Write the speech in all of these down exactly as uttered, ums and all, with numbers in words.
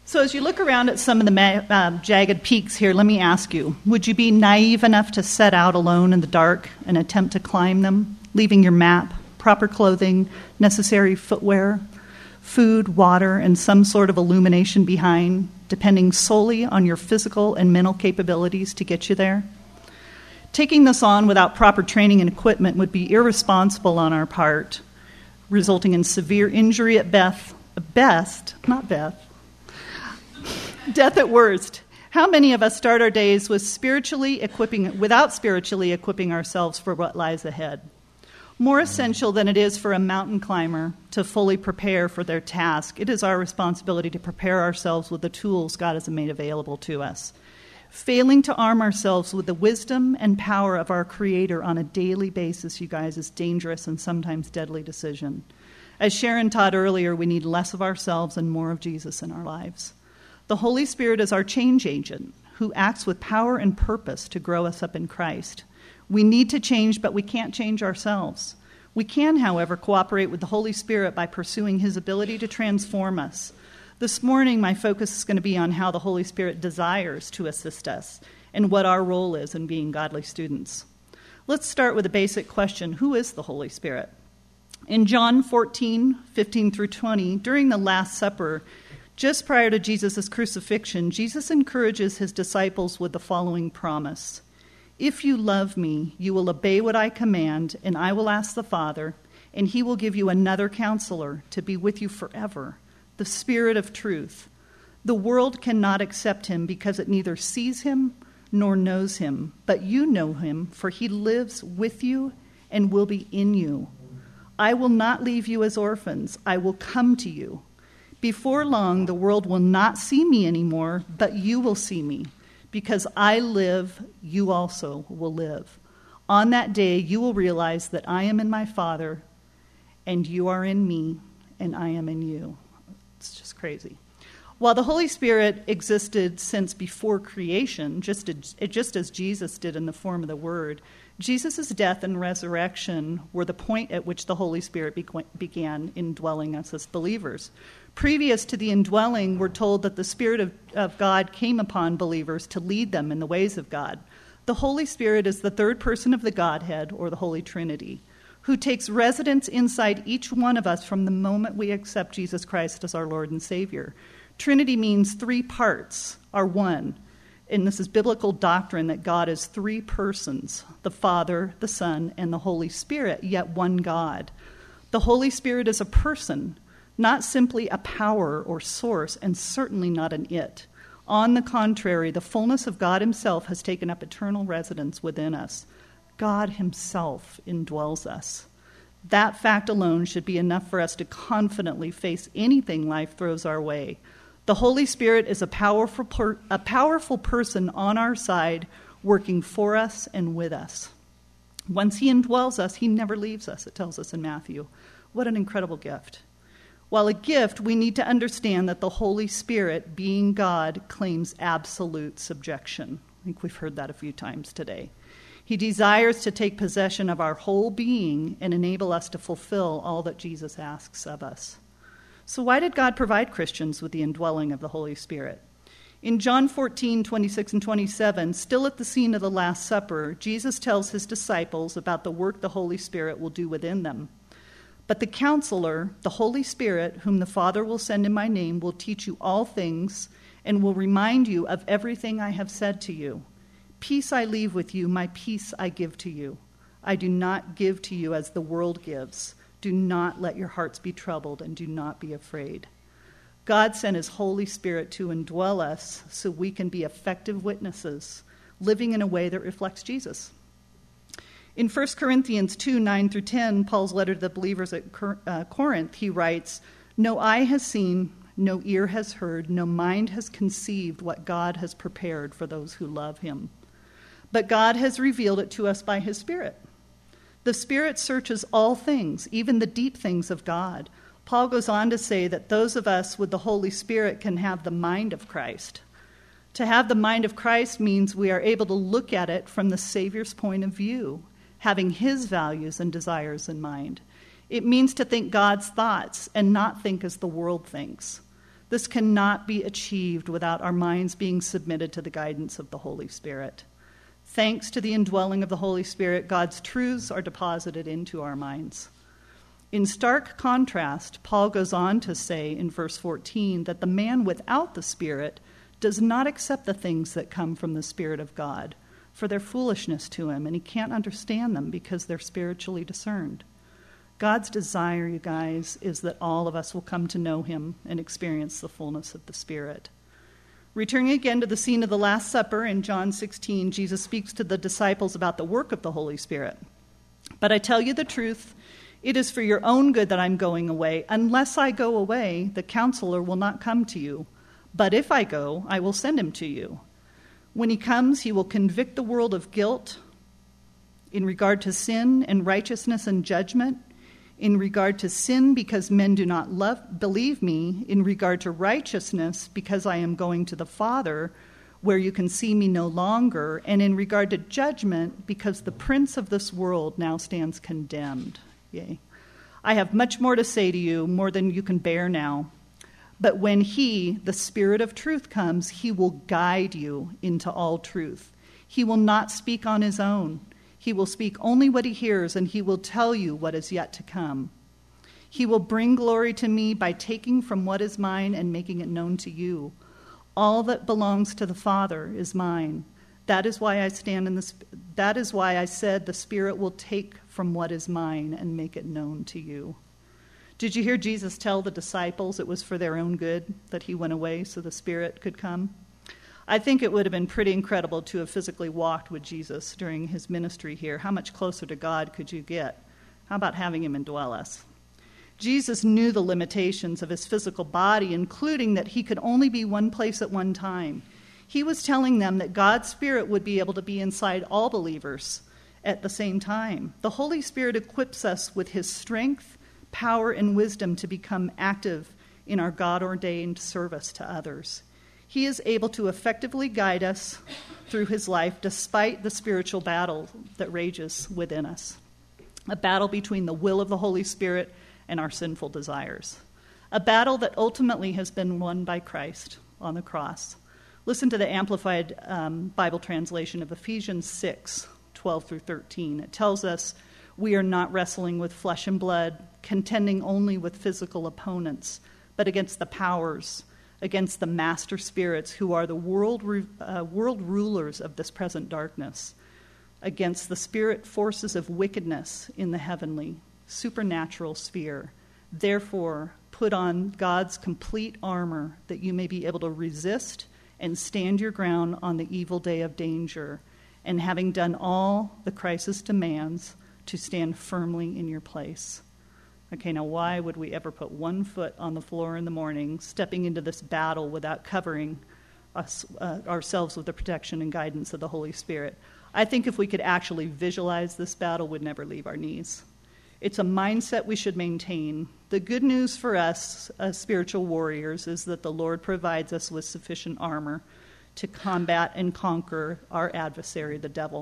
So as you look around at some of the ma- uh, jagged peaks here, let me ask you, would you be naive enough to set out alone in the dark and attempt to climb them, leaving your map, proper clothing, necessary footwear, food, water, and some sort of illumination behind, depending solely on your physical and mental capabilities to get you there? Taking this on without proper training and equipment would be irresponsible on our part, resulting in severe injury at best, best, not Beth, death at worst. How many of us start our days with spiritually equipping, without spiritually equipping ourselves for what lies ahead? More essential than it is for a mountain climber to fully prepare for their task, it is our responsibility to prepare ourselves with the tools God has made available to us. Failing to arm ourselves with the wisdom and power of our Creator on a daily basis, you guys, is dangerous and sometimes deadly decision. As Sharon taught earlier, we need less of ourselves and more of Jesus in our lives. The Holy Spirit is our change agent who acts with power and purpose to grow us up in Christ. We need to change, but we can't change ourselves. We can, however, cooperate with the Holy Spirit by pursuing His ability to transform us. This morning, my focus is going to be on how the Holy Spirit desires to assist us and what our role is in being godly students. Let's start with a basic question. Who is the Holy Spirit? In John fourteen, fifteen through twenty, during the Last Supper, just prior to Jesus' crucifixion, Jesus encourages His disciples with the following promise. If you love me, you will obey what I command, and I will ask the Father, and He will give you another counselor to be with you forever, the Spirit of truth. The world cannot accept Him because it neither sees Him nor knows Him, but you know Him, for He lives with you and will be in you. I will not leave you as orphans. I will come to you. Before long, the world will not see me anymore, but you will see me. Because I live, you also will live. On that day, you will realize that I am in my Father, and you are in me, and I am in you. It's just crazy. While the Holy Spirit existed since before creation, just as, just as Jesus did in the form of the Word, Jesus' death and resurrection were the point at which the Holy Spirit be- began indwelling us as believers. Previous to the indwelling, we're told that the Spirit of, of God came upon believers to lead them in the ways of God. The Holy Spirit is the third person of the Godhead, or the Holy Trinity, who takes residence inside each one of us from the moment we accept Jesus Christ as our Lord and Savior. Trinity means three parts are one. And this is biblical doctrine that God is three persons, the Father, the Son, and the Holy Spirit, yet one God. The Holy Spirit is a person, not simply a power or source, and certainly not an it. On the contrary, the fullness of God Himself has taken up eternal residence within us. God Himself indwells us. That fact alone should be enough for us to confidently face anything life throws our way. The Holy Spirit is a powerful, per- a powerful person on our side, working for us and with us. Once He indwells us, He never leaves us, it tells us in Matthew. What an incredible gift. While a gift, we need to understand that the Holy Spirit, being God, claims absolute subjection. I think we've heard that a few times today. He desires to take possession of our whole being and enable us to fulfill all that Jesus asks of us. So why did God provide Christians with the indwelling of the Holy Spirit? In John fourteen, twenty-six and twenty-seven, still at the scene of the Last Supper, Jesus tells His disciples about the work the Holy Spirit will do within them. But the Counselor, the Holy Spirit, whom the Father will send in my name, will teach you all things and will remind you of everything I have said to you. Peace I leave with you, my peace I give to you. I do not give to you as the world gives. Do not let your hearts be troubled, and do not be afraid. God sent His Holy Spirit to indwell us so we can be effective witnesses, living in a way that reflects Jesus. In First Corinthians two, nine through ten, Paul's letter to the believers at Corinth, he writes, "No eye has seen, no ear has heard, no mind has conceived what God has prepared for those who love Him. But God has revealed it to us by His Spirit. The Spirit searches all things, even the deep things of God." Paul goes on to say that those of us with the Holy Spirit can have the mind of Christ. To have the mind of Christ means we are able to look at it from the Savior's point of view, having His values and desires in mind. It means to think God's thoughts and not think as the world thinks. This cannot be achieved without our minds being submitted to the guidance of the Holy Spirit. Thanks to the indwelling of the Holy Spirit, God's truths are deposited into our minds. In stark contrast, Paul goes on to say in verse fourteen that the man without the Spirit does not accept the things that come from the Spirit of God, for they're foolishness to him, and he can't understand them because they're spiritually discerned. God's desire, you guys, is that all of us will come to know him and experience the fullness of the Spirit. Returning again to the scene of the Last Supper in John sixteen, Jesus speaks to the disciples about the work of the Holy Spirit. But I tell you the truth, it is for your own good that I'm going away. Unless I go away, the counselor will not come to you. But if I go, I will send him to you. When he comes, he will convict the world of guilt in regard to sin and righteousness and judgment. In regard to sin, because men do not love, believe me. In regard to righteousness, because I am going to the Father, where you can see me no longer. And in regard to judgment, because the prince of this world now stands condemned. Yea. I have much more to say to you, more than you can bear now. But when he, the Spirit of truth, comes, he will guide you into all truth. He will not speak on his own. He will speak only what he hears, and he will tell you what is yet to come. He will bring glory to me by taking from what is mine and making it known to you. All that belongs to the Father is mine. That is why I stand in this. That is why I said the Spirit will take from what is mine and make it known to you. Did you hear Jesus tell the disciples it was for their own good that he went away so the Spirit could come? I think it would have been pretty incredible to have physically walked with Jesus during his ministry here. How much closer to God could you get? How about having him indwell us? Jesus knew the limitations of his physical body, including that he could only be one place at one time. He was telling them that God's Spirit would be able to be inside all believers at the same time. The Holy Spirit equips us with his strength, power, and wisdom to become active in our God-ordained service to others. He is able to effectively guide us through his life despite the spiritual battle that rages within us. A battle between the will of the Holy Spirit and our sinful desires. A battle that ultimately has been won by Christ on the cross. Listen to the Amplified um, Bible translation of Ephesians six, twelve through thirteen. It tells us, we are not wrestling with flesh and blood, contending only with physical opponents, but against the powers, against the master spirits who are the world uh, world rulers of this present darkness, against the spirit forces of wickedness in the heavenly, supernatural sphere. Therefore, put on God's complete armor that you may be able to resist and stand your ground on the evil day of danger, and having done all the crisis demands, to stand firmly in your place. Okay, now why would we ever put one foot on the floor in the morning, stepping into this battle without covering us, uh, ourselves with the protection and guidance of the Holy Spirit? I think if we could actually visualize this battle, we'd never leave our knees. It's a mindset we should maintain. The good news for us as spiritual warriors is that the Lord provides us with sufficient armor to combat and conquer our adversary, the devil.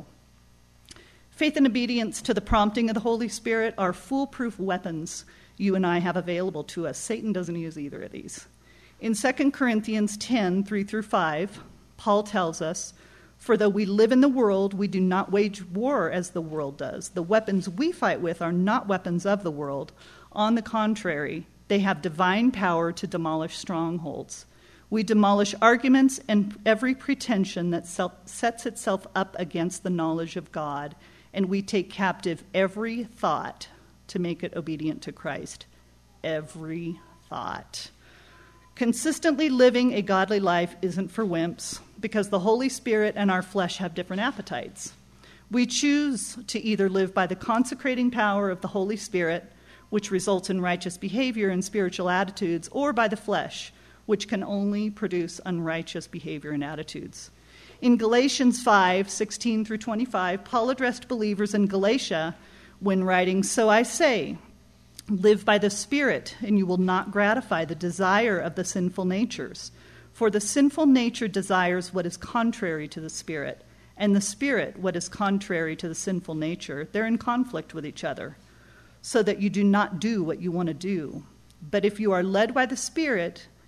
Faith and obedience to the prompting of the Holy Spirit are foolproof weapons you and I have available to us. Satan doesn't use either of these. In Second Corinthians ten, three through five, Paul tells us, for though we live in the world, we do not wage war as the world does. The weapons we fight with are not weapons of the world. On the contrary, they have divine power to demolish strongholds. We demolish arguments and every pretension that self- sets itself up against the knowledge of God, and we take captive every thought to make it obedient to Christ. Every thought. Consistently living a godly life isn't for wimps, because the Holy Spirit and our flesh have different appetites. We choose to either live by the consecrating power of the Holy Spirit, which results in righteous behavior and spiritual attitudes, or by the flesh, which can only produce unrighteous behavior and attitudes. In Galatians five, sixteen through twenty-five, Paul addressed believers in Galatia when writing, so I say, live by the Spirit, and you will not gratify the desire of the sinful natures. For the sinful nature desires what is contrary to the Spirit, and the Spirit what is contrary to the sinful nature. They're in conflict with each other, so that you do not do what you want to do. But if you are led by the Spirit,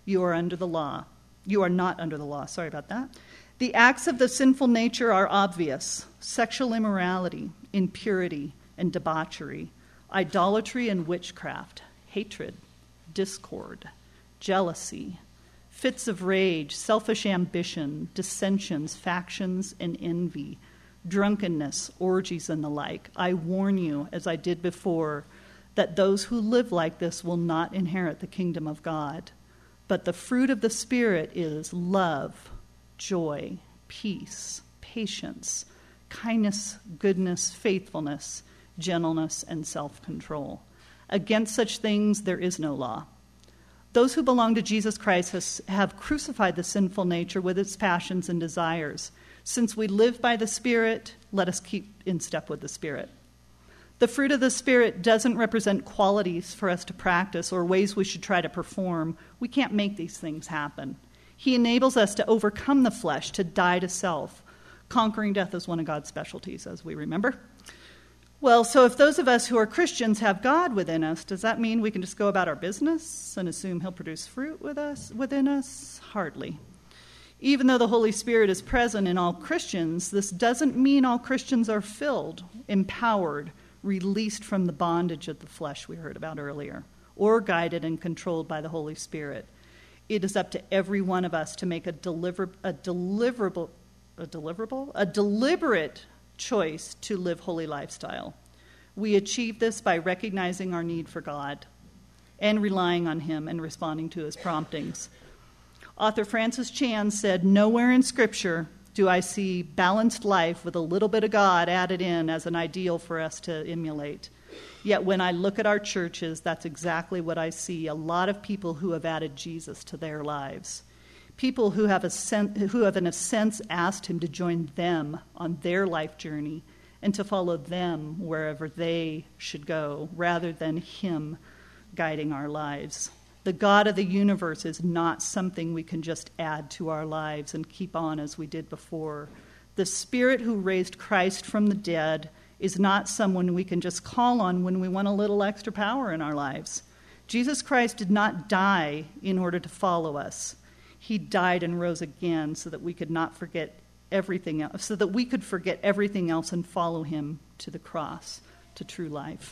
You are under the law. You are not under the law. Sorry about that. The acts of the sinful nature are obvious: sexual immorality, impurity and debauchery, idolatry and witchcraft, hatred, discord, jealousy, fits of rage, selfish ambition, dissensions, factions, and envy, drunkenness, orgies, and the like. I warn you, as I did before, that those who live like this will not inherit the kingdom of God. But the fruit of the Spirit is love, joy, peace, patience, kindness, goodness, faithfulness, gentleness, and self-control. Against such things there is no law. Those who belong to Jesus Christ has, have crucified the sinful nature with its passions and desires. Since we live by the Spirit, let us keep in step with the Spirit. The fruit of the Spirit doesn't represent qualities for us to practice or ways we should try to perform. We can't make these things happen. He enables us to overcome the flesh, to die to self. Conquering death is one of God's specialties, as we remember. Well, so if those of us who are Christians have God within us, does that mean we can just go about our business and assume he'll produce fruit with us, within us? Hardly. Even though the Holy Spirit is present in all Christians, this doesn't mean all Christians are filled, empowered, released from the bondage of the flesh we heard about earlier, or guided and controlled by the Holy Spirit. It is up to every one of us to make a deliver a deliverable a deliverable a deliberate choice to live holy lifestyle. We achieve this by recognizing our need for God and relying on him and responding to his promptings. Author Francis Chan said, "Nowhere in Scripture do I see balanced life with a little bit of God added in as an ideal for us to emulate. Yet when I look at our churches, that's exactly what I see. A lot of people who have added Jesus to their lives. People who have, a sen- who have in a sense asked him to join them on their life journey and to follow them wherever they should go, rather than him guiding our lives. The God of the universe is not something we can just add to our lives and keep on as we did before. The Spirit who raised Christ from the dead is not someone we can just call on when we want a little extra power in our lives. Jesus Christ did not die in order to follow us. He died and rose again so that we could not forget everything else, so that we could forget everything else and follow him to the cross, to true life.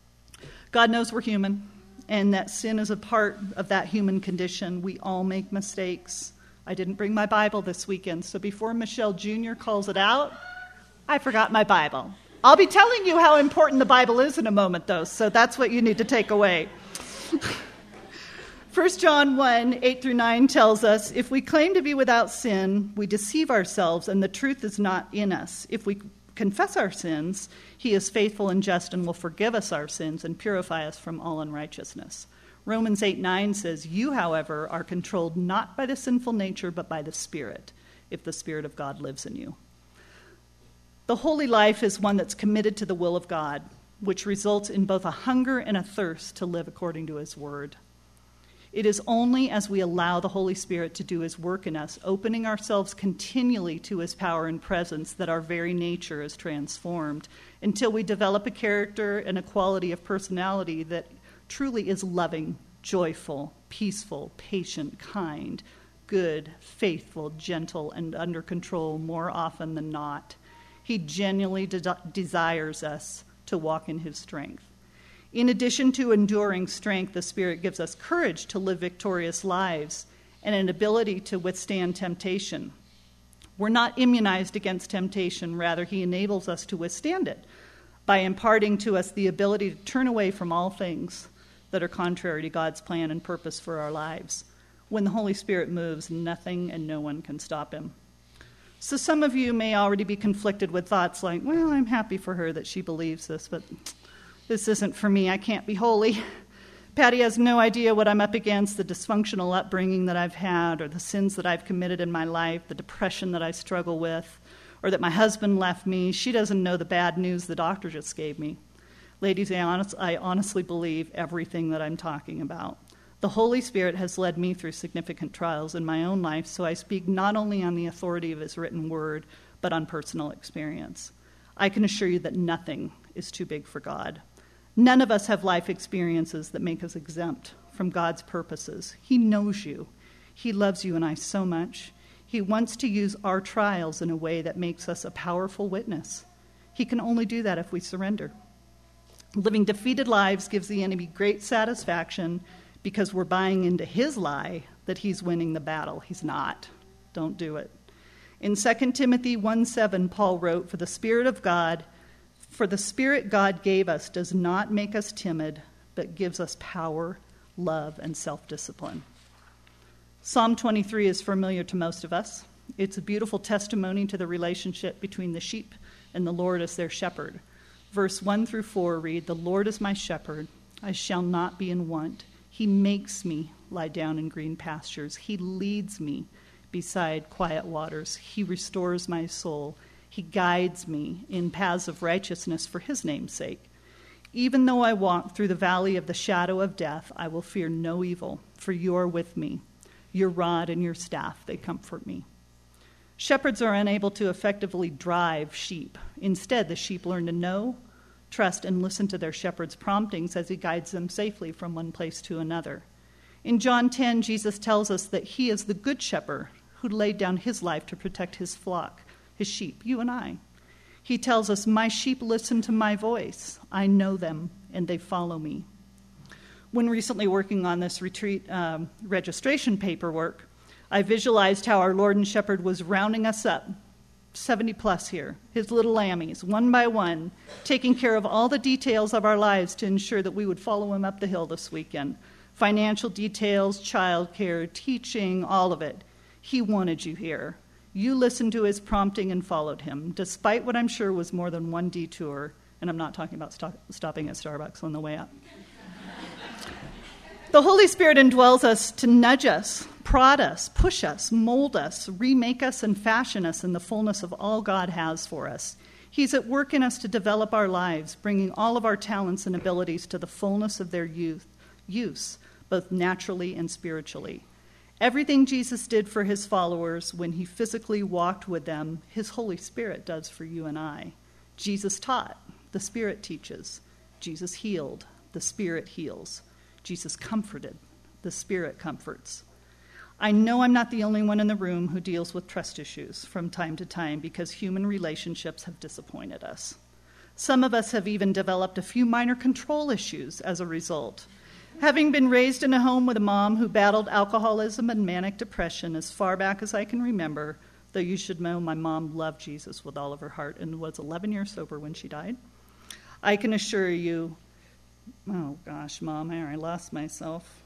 God knows we're human, and that sin is a part of that human condition. We all make mistakes. I didn't bring my Bible this weekend, so before Michelle Junior calls it out, I forgot my Bible. I'll be telling you how important the Bible is in a moment, though, so that's what you need to take away. First John one, eight through nine tells us, if we claim to be without sin, we deceive ourselves, and the truth is not in us. If we confess our sins, he is faithful and just and will forgive us our sins and purify us from all unrighteousness. Romans eight nine says, you, however, are controlled not by the sinful nature, but by the Spirit, if the Spirit of God lives in you. The holy life is one that's committed to the will of God, which results in both a hunger and a thirst to live according to his word. It is only as we allow the Holy Spirit to do his work in us, opening ourselves continually to his power and presence, that our very nature is transformed until we develop a character and a quality of personality that truly is loving, joyful, peaceful, patient, kind, good, faithful, gentle, and under control more often than not. He genuinely de- desires us to walk in his strength. In addition to enduring strength, the Spirit gives us courage to live victorious lives and an ability to withstand temptation. We're not immunized against temptation. Rather, he enables us to withstand it by imparting to us the ability to turn away from all things that are contrary to God's plan and purpose for our lives. When the Holy Spirit moves, nothing and no one can stop him. So some of you may already be conflicted with thoughts like, well, I'm happy for her that she believes this, but this isn't for me. I can't be holy. Patty has no idea what I'm up against, the dysfunctional upbringing that I've had, or the sins that I've committed in my life, the depression that I struggle with, or that my husband left me. She doesn't know the bad news the doctor just gave me. Ladies, I, honest, I honestly believe everything that I'm talking about. The Holy Spirit has led me through significant trials in my own life, so I speak not only on the authority of his written word, but on personal experience. I can assure you that nothing is too big for God. None of us have life experiences that make us exempt from God's purposes. He knows you. He loves you and I so much. He wants to use our trials in a way that makes us a powerful witness. He can only do that if we surrender. Living defeated lives gives the enemy great satisfaction because we're buying into his lie that he's winning the battle. He's not. Don't do it. In Second Timothy one seven, Paul wrote, For the Spirit of God, for the Spirit God gave us does not make us timid, but gives us power, love, and self-discipline. Psalm twenty-three is familiar to most of us. It's a beautiful testimony to the relationship between the sheep and the Lord as their shepherd. Verse one through four read, The Lord is my shepherd, I shall not be in want. He makes me lie down in green pastures. He leads me beside quiet waters. He restores my soul. He guides me in paths of righteousness for his name's sake. Even though I walk through the valley of the shadow of death, I will fear no evil, for you are with me. Your rod and your staff, they comfort me. Shepherds are unable to effectively drive sheep. Instead, the sheep learn to know, trust, and listen to their shepherd's promptings as he guides them safely from one place to another. In John ten, Jesus tells us that he is the good shepherd who laid down his life to protect his flock, his sheep, you and I. He tells us, My sheep listen to my voice. I know them, and they follow me. When recently working on this retreat um, registration paperwork, I visualized how our Lord and Shepherd was rounding us up, seventy plus here, his little lammies, one by one, taking care of all the details of our lives to ensure that we would follow him up the hill this weekend. Financial details, childcare, teaching, all of it. He wanted you here. You listened to his prompting and followed him, despite what I'm sure was more than one detour, and I'm not talking about stop, stopping at Starbucks on the way up. The Holy Spirit indwells us to nudge us, prod us, push us, mold us, remake us, and fashion us in the fullness of all God has for us. He's at work in us to develop our lives, bringing all of our talents and abilities to the fullness of their youth, use, both naturally and spiritually. Everything Jesus did for his followers when he physically walked with them, his Holy Spirit does for you and I. Jesus taught, the Spirit teaches. Jesus healed, the Spirit heals. Jesus comforted, the Spirit comforts. I know I'm not the only one in the room who deals with trust issues from time to time because human relationships have disappointed us. Some of us have even developed a few minor control issues as a result. Having been raised in a home with a mom who battled alcoholism and manic depression as far back as I can remember, though you should know my mom loved Jesus with all of her heart and was eleven years sober when she died, I can assure you, oh gosh, Mom, I lost myself.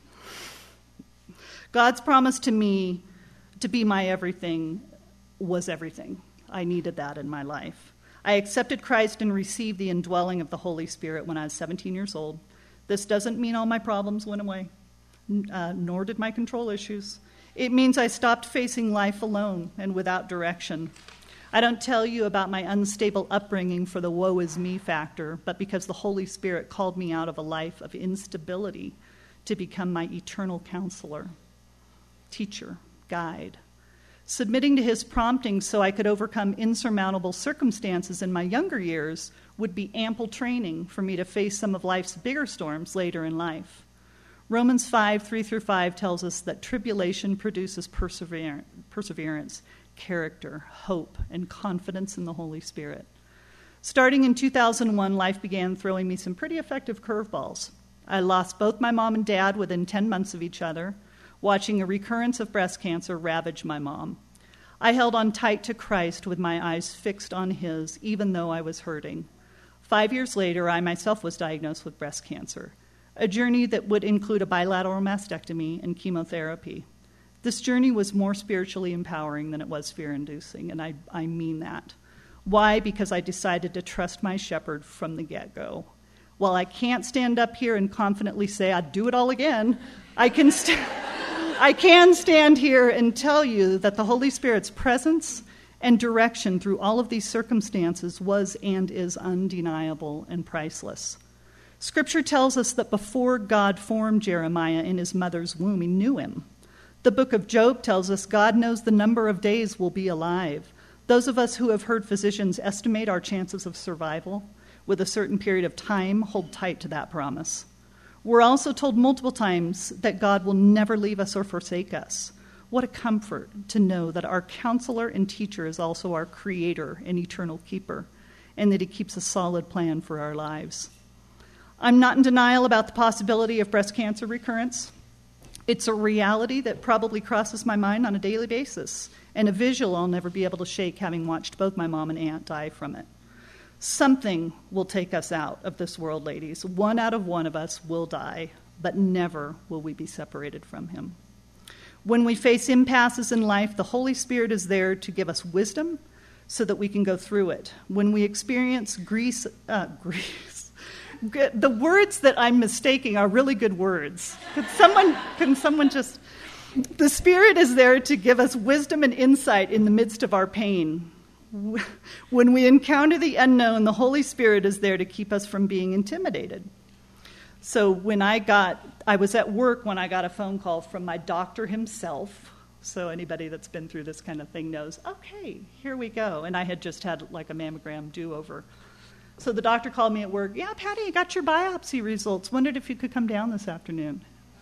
God's promise to me to be my everything was everything. I needed that in my life. I accepted Christ and received the indwelling of the Holy Spirit when I was seventeen years old. This doesn't mean all my problems went away, uh, nor did my control issues. It means I stopped facing life alone and without direction. I don't tell you about my unstable upbringing for the woe is me factor, but because the Holy Spirit called me out of a life of instability to become my eternal counselor, teacher, guide. Submitting to his prompting so I could overcome insurmountable circumstances in my younger years would be ample training for me to face some of life's bigger storms later in life. Romans five, three through five tells us that tribulation produces persever- perseverance, character, hope, and confidence in the Holy Spirit. Starting in two thousand one, life began throwing me some pretty effective curveballs. I lost both my mom and dad within ten months of each other, watching a recurrence of breast cancer ravage my mom. I held on tight to Christ with my eyes fixed on his, even though I was hurting. Five years later, I myself was diagnosed with breast cancer, a journey that would include a bilateral mastectomy and chemotherapy. This journey was more spiritually empowering than it was fear-inducing, and I, I mean that. Why? Because I decided to trust my shepherd from the get-go. While I can't stand up here and confidently say I'd do it all again, I can, st- I can stand here and tell you that the Holy Spirit's presence and direction through all of these circumstances was and is undeniable and priceless. Scripture tells us that before God formed Jeremiah in his mother's womb, he knew him. The book of Job tells us God knows the number of days we'll be alive. Those of us who have heard physicians estimate our chances of survival with a certain period of time hold tight to that promise. We're also told multiple times that God will never leave us or forsake us. What a comfort to know that our counselor and teacher is also our creator and eternal keeper, and that he keeps a solid plan for our lives. I'm not in denial about the possibility of breast cancer recurrence. It's a reality that probably crosses my mind on a daily basis, and a visual I'll never be able to shake, having watched both my mom and aunt die from it. Something will take us out of this world, ladies. One out of one of us will die, but never will we be separated from him. When we face impasses in life, the Holy Spirit is there to give us wisdom so that we can go through it. When we experience grease, uh, grease, the words that I'm mistaking are really good words. Could someone, can someone just, the Spirit is there to give us wisdom and insight in the midst of our pain. When we encounter the unknown, the Holy Spirit is there to keep us from being intimidated. So when I got, I was at work when I got a phone call from my doctor himself. So anybody that's been through this kind of thing knows, okay, here we go. And I had just had like a mammogram do-over. So the doctor called me at work. Yeah, Patty, I got your biopsy results. Wondered if you could come down this afternoon.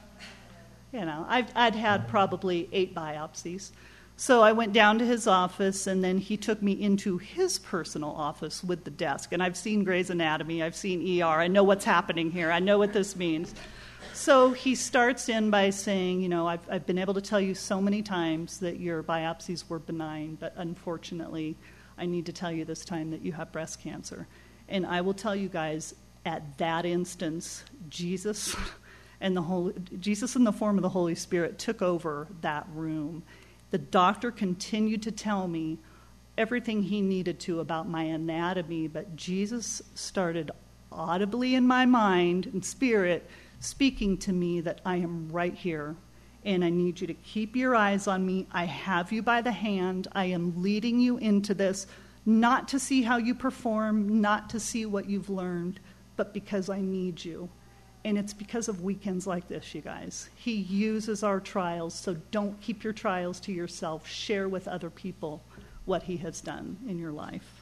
You know, I've, I'd had probably eight biopsies. So I went down to his office, and then he took me into his personal office with the desk. And I've seen Grey's Anatomy. I've seen E R. I know what's happening here. I know what this means. So he starts in by saying, you know, I've, I've been able to tell you so many times that your biopsies were benign, but unfortunately, I need to tell you this time that you have breast cancer. And I will tell you guys, at that instance, Jesus and the Holy, Jesus in the form of the Holy Spirit took over that room. The doctor continued to tell me everything he needed to about my anatomy, but Jesus started audibly in my mind and spirit speaking to me that I am right here, and I need you to keep your eyes on me. I have you by the hand. I am leading you into this, not to see how you perform, not to see what you've learned, but because I need you. And it's because of weekends like this, you guys. He uses our trials, so don't keep your trials to yourself. Share with other people what he has done in your life.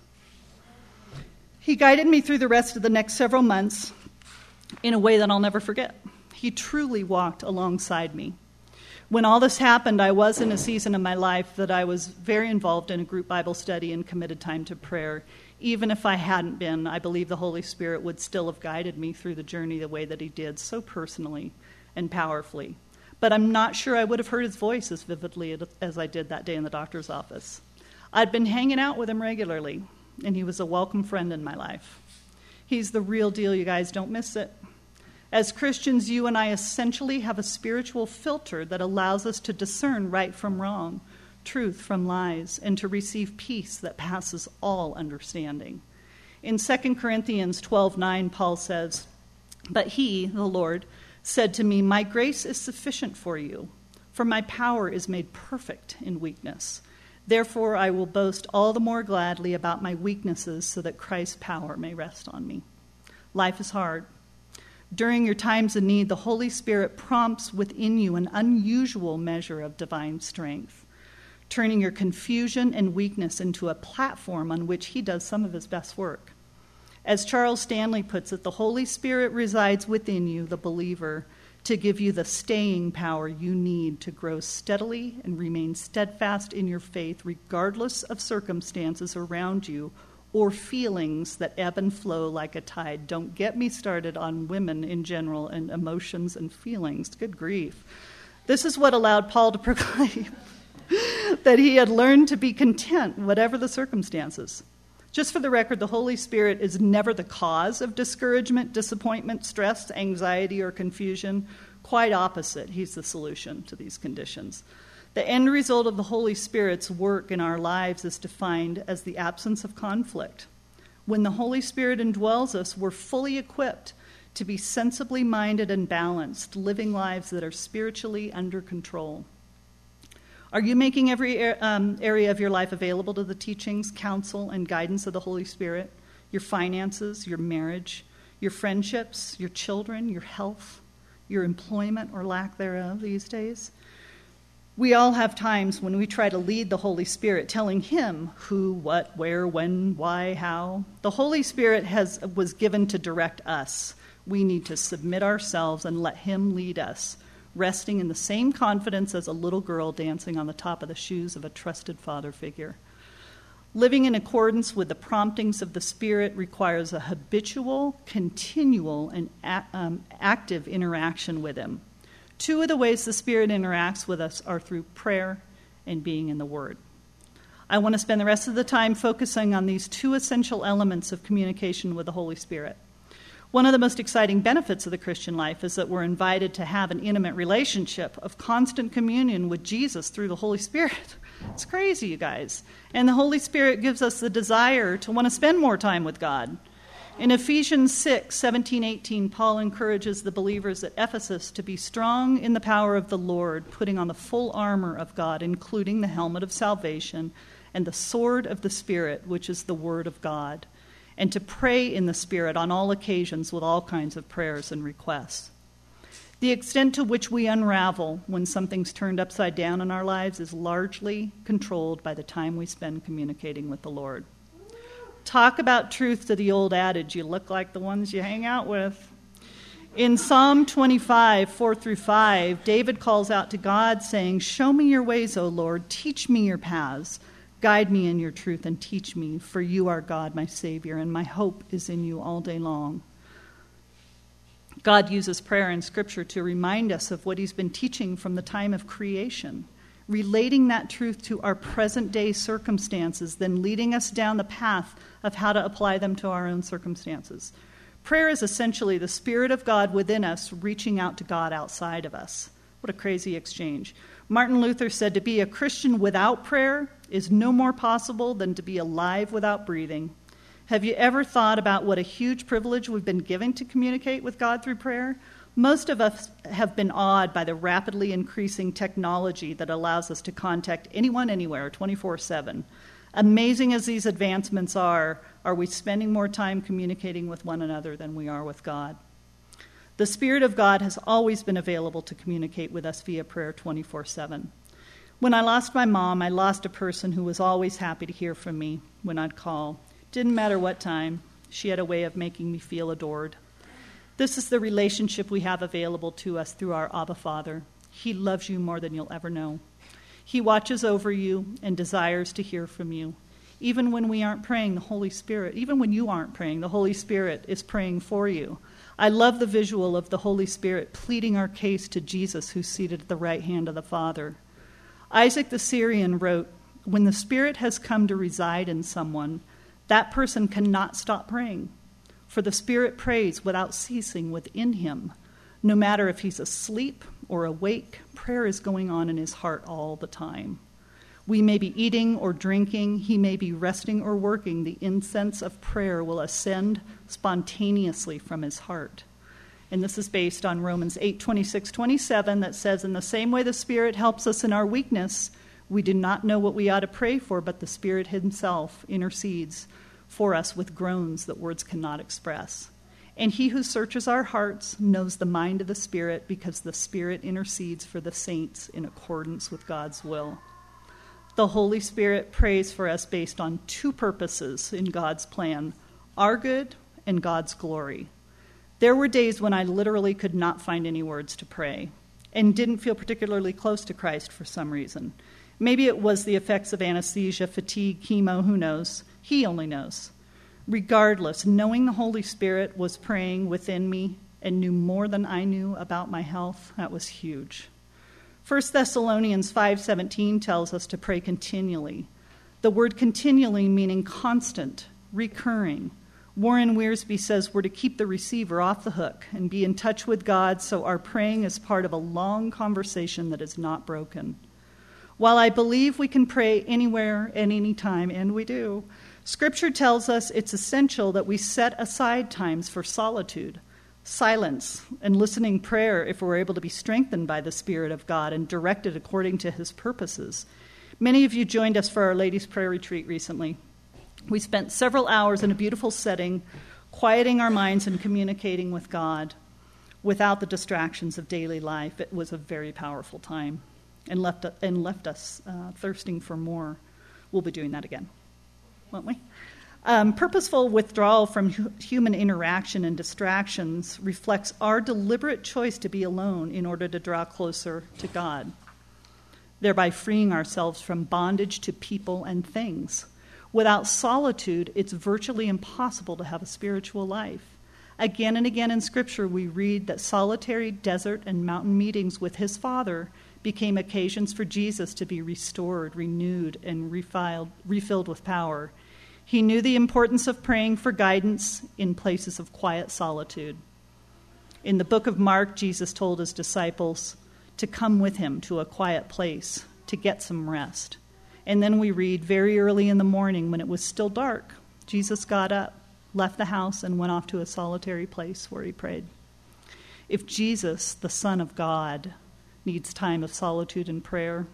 He guided me through the rest of the next several months in a way that I'll never forget. He truly walked alongside me. When all this happened, I was in a season of my life that I was very involved in a group Bible study and committed time to prayer. Even if I hadn't been, I believe the Holy Spirit would still have guided me through the journey the way that he did, so personally and powerfully. But I'm not sure I would have heard his voice as vividly as I did that day in the doctor's office. I'd been hanging out with him regularly, and he was a welcome friend in my life. He's the real deal, you guys. Don't miss it. As Christians, you and I essentially have a spiritual filter that allows us to discern right from wrong, truth from lies, and to receive peace that passes all understanding. In Second Corinthians twelve nine, Paul says, "But he, the Lord, said to me, 'My grace is sufficient for you, for my power is made perfect in weakness. Therefore I will boast all the more gladly about my weaknesses so that Christ's power may rest on me.'" Life is hard. During your times of need, the Holy Spirit prompts within you an unusual measure of divine strength, turning your confusion and weakness into a platform on which he does some of his best work. As Charles Stanley puts it, the Holy Spirit resides within you, the believer, to give you the staying power you need to grow steadily and remain steadfast in your faith, regardless of circumstances around you or feelings that ebb and flow like a tide. Don't get me started on women in general and emotions and feelings. Good grief. This is what allowed Paul to proclaim that he had learned to be content, whatever the circumstances. Just for the record, the Holy Spirit is never the cause of discouragement, disappointment, stress, anxiety, or confusion. Quite opposite. He's the solution to these conditions. The end result of the Holy Spirit's work in our lives is defined as the absence of conflict. When the Holy Spirit indwells us, we're fully equipped to be sensibly minded and balanced, living lives that are spiritually under control. Are you making every um, area of your life available to the teachings, counsel, and guidance of the Holy Spirit? Your finances, your marriage, your friendships, your children, your health, your employment or lack thereof these days? We all have times when we try to lead the Holy Spirit, telling him who, what, where, when, why, how. The Holy Spirit has was given to direct us. We need to submit ourselves and let him lead us, resting in the same confidence as a little girl dancing on the top of the shoes of a trusted father figure. Living in accordance with the promptings of the Spirit requires a habitual, continual, and a- um, active interaction with him. Two of the ways the Spirit interacts with us are through prayer and being in the Word. I want to spend the rest of the time focusing on these two essential elements of communication with the Holy Spirit. One of the most exciting benefits of the Christian life is that we're invited to have an intimate relationship of constant communion with Jesus through the Holy Spirit. It's crazy, you guys. And the Holy Spirit gives us the desire to want to spend more time with God. In Ephesians six, seventeen, eighteen, Paul encourages the believers at Ephesus to be strong in the power of the Lord, putting on the full armor of God, including the helmet of salvation and the sword of the Spirit, which is the word of God, and to pray in the Spirit on all occasions with all kinds of prayers and requests. The extent to which we unravel when something's turned upside down in our lives is largely controlled by the time we spend communicating with the Lord. Talk about truth to the old adage, you look like the ones you hang out with. In Psalm twenty-five, four through five, David calls out to God saying, "Show me your ways, O Lord, teach me your paths. Guide me in your truth and teach me, for you are God, my Savior, and my hope is in you all day long." God uses prayer in Scripture to remind us of what he's been teaching from the time of creation, relating that truth to our present-day circumstances, then leading us down the path of how to apply them to our own circumstances. Prayer is essentially the Spirit of God within us reaching out to God outside of us. What a crazy exchange. Martin Luther said to be a Christian without prayer is no more possible than to be alive without breathing. Have you ever thought about what a huge privilege we've been given to communicate with God through prayer? Most of us have been awed by the rapidly increasing technology that allows us to contact anyone, anywhere, twenty-four seven. Amazing as these advancements are, are we spending more time communicating with one another than we are with God? The Spirit of God has always been available to communicate with us via prayer twenty-four seven. When I lost my mom, I lost a person who was always happy to hear from me when I'd call. Didn't matter what time. She had a way of making me feel adored. This is the relationship we have available to us through our Abba Father. He loves you more than you'll ever know. He watches over you and desires to hear from you. Even when we aren't praying, the Holy Spirit, even when you aren't praying, the Holy Spirit is praying for you. I love the visual of the Holy Spirit pleading our case to Jesus, who's seated at the right hand of the Father. Isaac the Syrian wrote, "When the Spirit has come to reside in someone, that person cannot stop praying, for the Spirit prays without ceasing within him. No matter if he's asleep or awake, prayer is going on in his heart all the time. We may be eating or drinking, he may be resting or working, the incense of prayer will ascend spontaneously from his heart." And this is based on Romans eight, twenty-six, twenty-seven, that says, "In the same way the Spirit helps us in our weakness, we do not know what we ought to pray for, but the Spirit himself intercedes for us with groans that words cannot express. And he who searches our hearts knows the mind of the Spirit, because the Spirit intercedes for the saints in accordance with God's will." The Holy Spirit prays for us based on two purposes in God's plan: our good and God's glory. There were days when I literally could not find any words to pray and didn't feel particularly close to Christ for some reason. Maybe it was the effects of anesthesia, fatigue, chemo, who knows? He only knows. Regardless, knowing the Holy Spirit was praying within me and knew more than I knew about my health, that was huge. First Thessalonians five seventeen tells us to pray continually. The word continually meaning constant, recurring. Warren Wiersbe says we're to keep the receiver off the hook and be in touch with God, so our praying is part of a long conversation that is not broken. While I believe we can pray anywhere at any time, and we do, Scripture tells us it's essential that we set aside times for solitude, silence, and listening prayer if we're able to be strengthened by the Spirit of God and directed according to his purposes. Many of you joined us for our ladies' prayer retreat recently. We spent several hours in a beautiful setting, quieting our minds and communicating with God without the distractions of daily life. It was a very powerful time and left, and left us uh, thirsting for more. We'll be doing that again, won't we? Um, purposeful withdrawal from hu- human interaction and distractions reflects our deliberate choice to be alone in order to draw closer to God, thereby freeing ourselves from bondage to people and things. Without solitude, it's virtually impossible to have a spiritual life. Again and again in Scripture, we read that solitary desert and mountain meetings with his Father became occasions for Jesus to be restored, renewed, and refiled, refilled with power. He knew the importance of praying for guidance in places of quiet solitude. In the book of Mark, Jesus told his disciples to come with him to a quiet place to get some rest. And then we read, very early in the morning when it was still dark, Jesus got up, left the house, and went off to a solitary place where he prayed. If Jesus, the Son of God, needs time of solitude and prayer,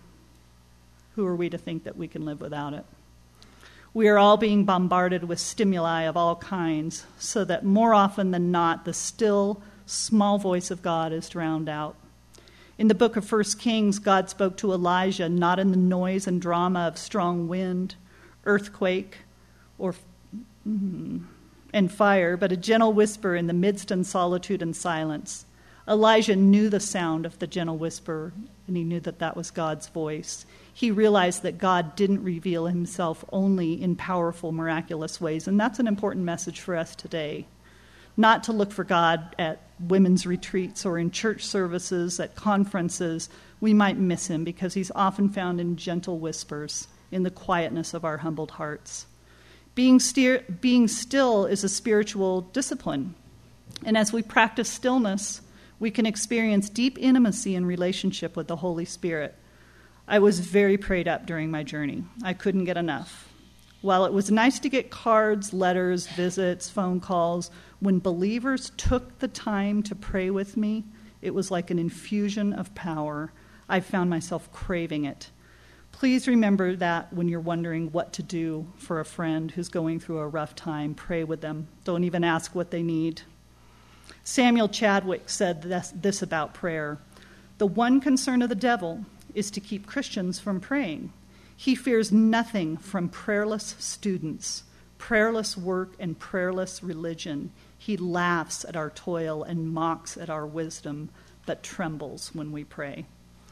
who are we to think that we can live without it? We are all being bombarded with stimuli of all kinds, so that more often than not, the still, small voice of God is drowned out. In the book of First Kings, God spoke to Elijah not in the noise and drama of strong wind, earthquake, or mm, and fire, but a gentle whisper in the midst and solitude and silence. Elijah knew the sound of the gentle whisper, and he knew that that was God's voice. He realized that God didn't reveal himself only in powerful, miraculous ways, and that's an important message for us today. Not to look for God at women's retreats or in church services, at conferences. We might miss him because he's often found in gentle whispers, in the quietness of our humbled hearts. Being, steer, being still is a spiritual discipline, and as we practice stillness, we can experience deep intimacy and relationship with the Holy Spirit. I was very prayed up during my journey. I couldn't get enough. While it was nice to get cards, letters, visits, phone calls, when believers took the time to pray with me, it was like an infusion of power. I found myself craving it. Please remember that when you're wondering what to do for a friend who's going through a rough time, pray with them. Don't even ask what they need. Samuel Chadwick said this, this about prayer. The one concern of the devil is to keep Christians from praying. He fears nothing from prayerless students, prayerless work, and prayerless religion. He laughs at our toil and mocks at our wisdom, but trembles when we pray.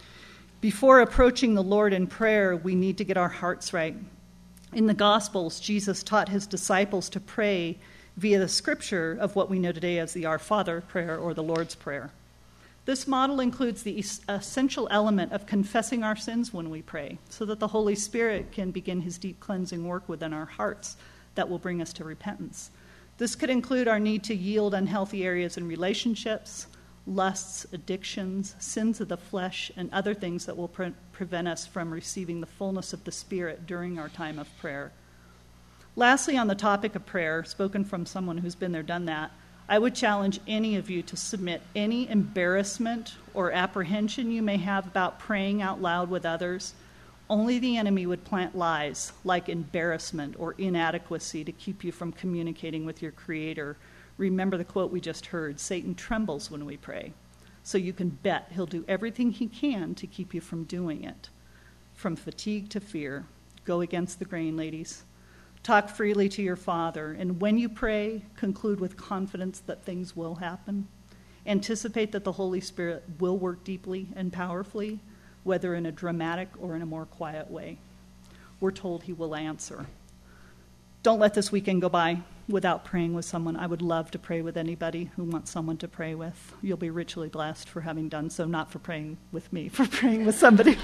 Before approaching the Lord in prayer, we need to get our hearts right. In the Gospels, Jesus taught his disciples to pray via the scripture of what we know today as the Our Father prayer or the Lord's Prayer. This model includes the essential element of confessing our sins when we pray, so that the Holy Spirit can begin his deep cleansing work within our hearts that will bring us to repentance. This could include our need to yield unhealthy areas in relationships, lusts, addictions, sins of the flesh, and other things that will pre- prevent us from receiving the fullness of the Spirit during our time of prayer. Lastly, on the topic of prayer, spoken from someone who's been there, done that, I would challenge any of you to submit any embarrassment or apprehension you may have about praying out loud with others. Only the enemy would plant lies like embarrassment or inadequacy to keep you from communicating with your Creator. Remember the quote we just heard, Satan trembles when we pray. So you can bet he'll do everything he can to keep you from doing it. From fatigue to fear. Go against the grain, ladies. Talk freely to your Father, and when you pray, conclude with confidence that things will happen. Anticipate that the Holy Spirit will work deeply and powerfully, whether in a dramatic or in a more quiet way. We're told he will answer. Don't let this weekend go by without praying with someone. I would love to pray with anybody who wants someone to pray with. You'll be richly blessed for having done so, not for praying with me, for praying with somebody.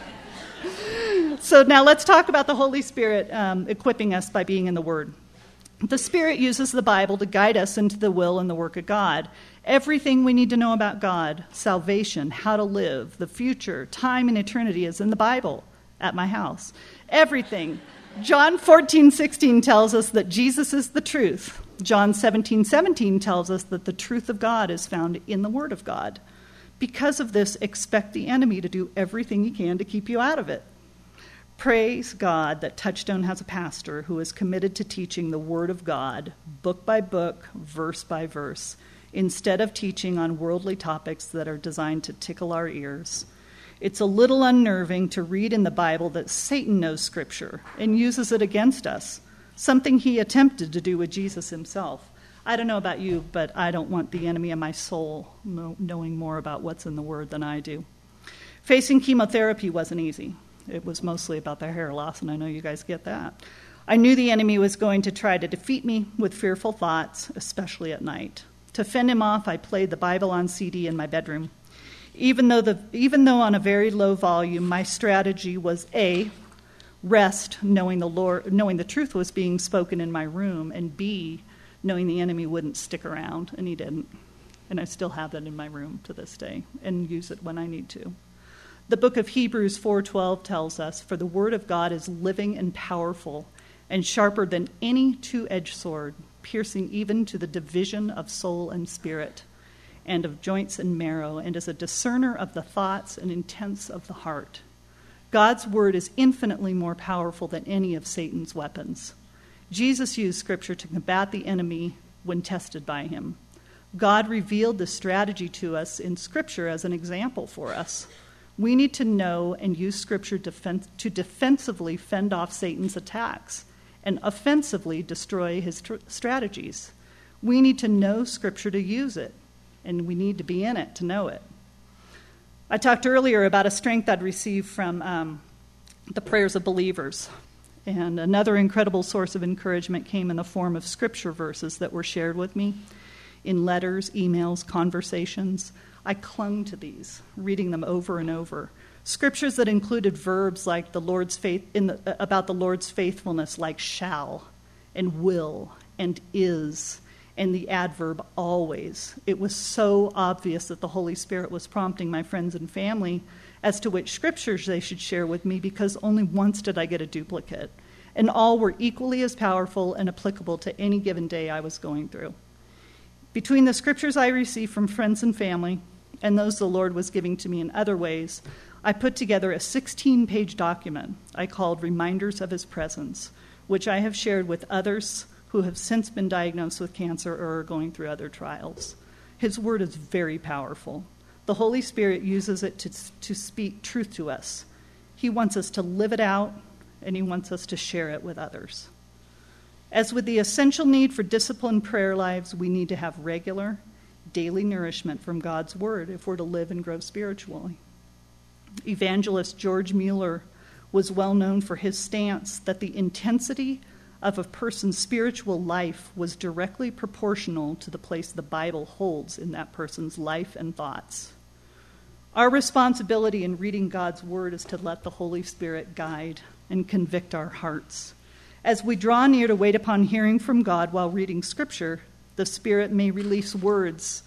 So now let's talk about the Holy Spirit um, equipping us by being in the Word. The Spirit uses the Bible to guide us into the will and the work of God. Everything we need to know about God, salvation, how to live, the future, time, and eternity is in the Bible at my house. Everything. John fourteen sixteen tells us that Jesus is the truth. John seventeen seventeen tells us that the truth of God is found in the Word of God. Because of this, expect the enemy to do everything he can to keep you out of it. Praise God that Touchstone has a pastor who is committed to teaching the Word of God, book by book, verse by verse, instead of teaching on worldly topics that are designed to tickle our ears. It's a little unnerving to read in the Bible that Satan knows Scripture and uses it against us. something he attempted to do with Jesus himself. I don't know about you, but I don't want the enemy of my soul knowing more about what's in the Word than I do. Facing chemotherapy wasn't easy. It was mostly about the hair loss, and I know you guys get that. I knew the enemy was going to try to defeat me with fearful thoughts, especially at night. To fend him off, I played the Bible on C D in my bedroom. Even though the even though on a very low volume, my strategy was A, rest, knowing the Lord, knowing the truth was being spoken in my room, and B, knowing the enemy wouldn't stick around, and he didn't. And I still have that in my room to this day and use it when I need to. The book of Hebrews four twelve tells us, "For the word of God is living and powerful and sharper than any two-edged sword, piercing even to the division of soul and spirit, and of joints and marrow, and is a discerner of the thoughts and intents of the heart." God's word is infinitely more powerful than any of Satan's weapons. Jesus used Scripture to combat the enemy when tested by him. God revealed the strategy to us in Scripture as an example for us. We need to know and use Scripture defen- to defensively fend off Satan's attacks and offensively destroy his tr- strategies. We need to know Scripture to use it, and we need to be in it to know it. I talked earlier about a strength I'd received from um, the prayers of believers. And another incredible source of encouragement came in the form of Scripture verses that were shared with me in letters, emails, conversations. I clung to these, reading them over and over. Scriptures that included verbs like the Lord's faith in the, about the Lord's faithfulness, like shall and will and is, and the adverb always. It was so obvious that the Holy Spirit was prompting my friends and family as to which scriptures they should share with me, because only once did I get a duplicate, and all were equally as powerful and applicable to any given day I was going through. Between the scriptures I received from friends and family and those the Lord was giving to me in other ways, I put together a sixteen-page document I called Reminders of His Presence, which I have shared with others who have since been diagnosed with cancer or are going through other trials. His word is very powerful. The Holy Spirit uses it to, to speak truth to us. He wants us to live it out, and he wants us to share it with others. As with the essential need for disciplined prayer lives, we need to have regular, daily nourishment from God's word if we're to live and grow spiritually. Evangelist George Mueller was well known for his stance that the intensity of a person's spiritual life was directly proportional to the place the Bible holds in that person's life and thoughts. Our responsibility in reading God's word is to let the Holy Spirit guide and convict our hearts. As we draw near to wait upon hearing from God while reading Scripture, the Spirit may release words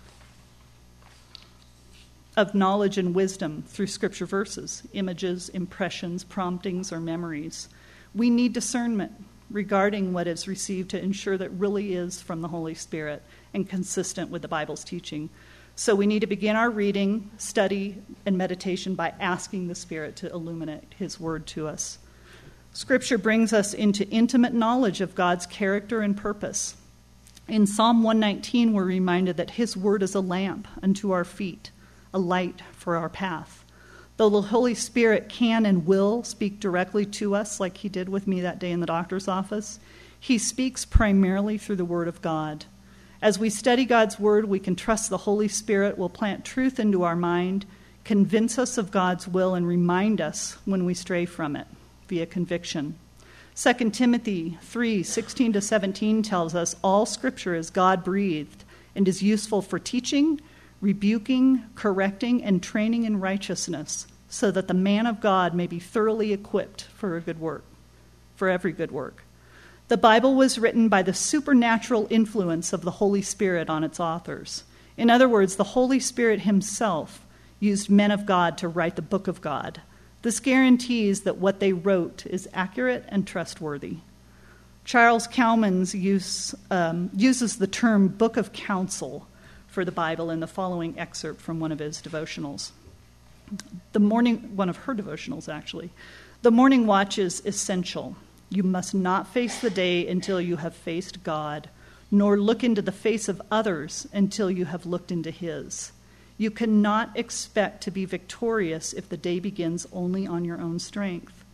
of knowledge and wisdom through Scripture verses, images, impressions, promptings, or memories. We need discernment regarding what is received to ensure that it really is from the Holy Spirit and consistent with the Bible's teaching. So we need to begin our reading, study, and meditation by asking the Spirit to illuminate His word to us. Scripture brings us into intimate knowledge of God's character and purpose. In Psalm one nineteen, we're reminded that His word is a lamp unto our feet, a light for our path. Though the Holy Spirit can and will speak directly to us, like he did with me that day in the doctor's office, he speaks primarily through the Word of God. As we study God's Word, we can trust the Holy Spirit will plant truth into our mind, convince us of God's will, and remind us when we stray from it via conviction. Second Timothy three sixteen to seventeen tells us all Scripture is God-breathed and is useful for teaching, rebuking, correcting, and training in righteousness, so that the man of God may be thoroughly equipped for a good work, for every good work. The Bible was written by the supernatural influence of the Holy Spirit on its authors. In other words, the Holy Spirit himself used men of God to write the book of God. This guarantees that what they wrote is accurate and trustworthy. Charles Cowman's use, um, uses the term book of counsel for the Bible in the following excerpt from one of his devotionals. The morning, one of her devotionals, actually. The morning watch is essential. You must not face the day until you have faced God, nor look into the face of others until you have looked into his. You cannot expect to be victorious if the day begins only on your own strength.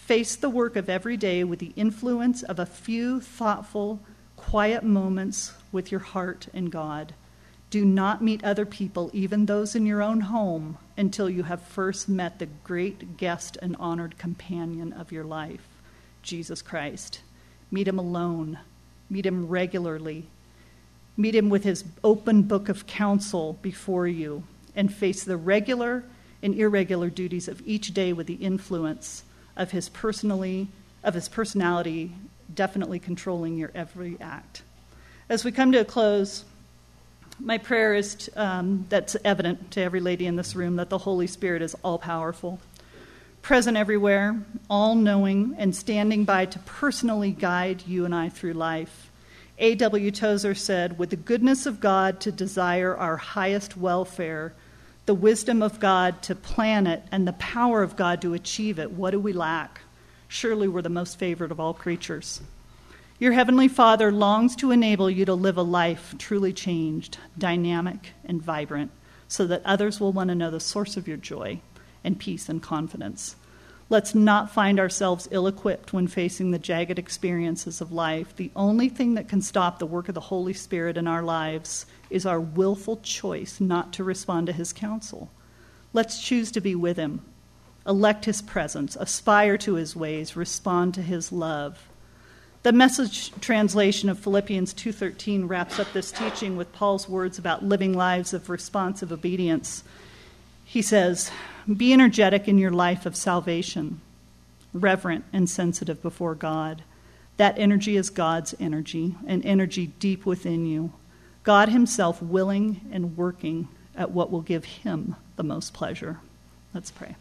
Face the work of every day with the influence of a few thoughtful, quiet moments with your heart and God. Do not meet other people, even those in your own home, until you have first met the great guest and honored companion of your life, Jesus Christ. Meet him alone. Meet him regularly. Meet him with his open book of counsel before you, and face the regular and irregular duties of each day with the influence of his personally, of his personality definitely controlling your every act. As we come to a close, my prayer is to, um, that's evident to every lady in this room, that the Holy Spirit is all-powerful, present everywhere, all-knowing, and standing by to personally guide you and I through life. A W Tozer said, with the goodness of God to desire our highest welfare, the wisdom of God to plan it, and the power of God to achieve it, what do we lack? Surely we're the most favored of all creatures. Your Heavenly Father longs to enable you to live a life truly changed, dynamic, and vibrant, so that others will want to know the source of your joy and peace and confidence. Let's not find ourselves ill-equipped when facing the jagged experiences of life. The only thing that can stop the work of the Holy Spirit in our lives is our willful choice not to respond to his counsel. Let's choose to be with him, elect his presence, aspire to his ways, respond to his love. The Message translation of Philippians two thirteen wraps up this teaching with Paul's words about living lives of responsive obedience. He says, be energetic in your life of salvation, reverent and sensitive before God. That energy is God's energy, an energy deep within you. God himself willing and working at what will give him the most pleasure. Let's pray.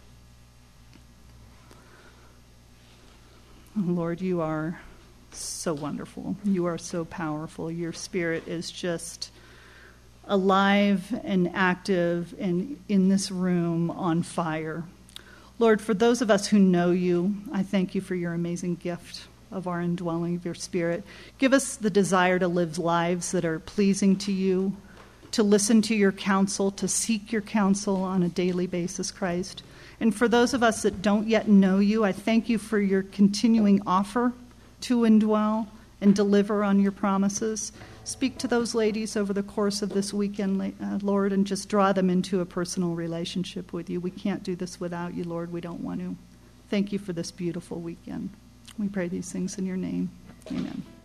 Lord, you are so wonderful. You are so powerful. Your Spirit is just alive and active and in this room on fire. Lord, for those of us who know you, I thank you for your amazing gift of our indwelling of your Spirit. Give us the desire to live lives that are pleasing to you, to listen to your counsel, to seek your counsel on a daily basis, Christ. And for those of us that don't yet know you, I thank you for your continuing offer to indwell and deliver on your promises. Speak to those ladies over the course of this weekend, uh, Lord, and just draw them into a personal relationship with you. We can't do this without you, Lord. We don't want to. Thank you for this beautiful weekend. We pray these things in your name. Amen.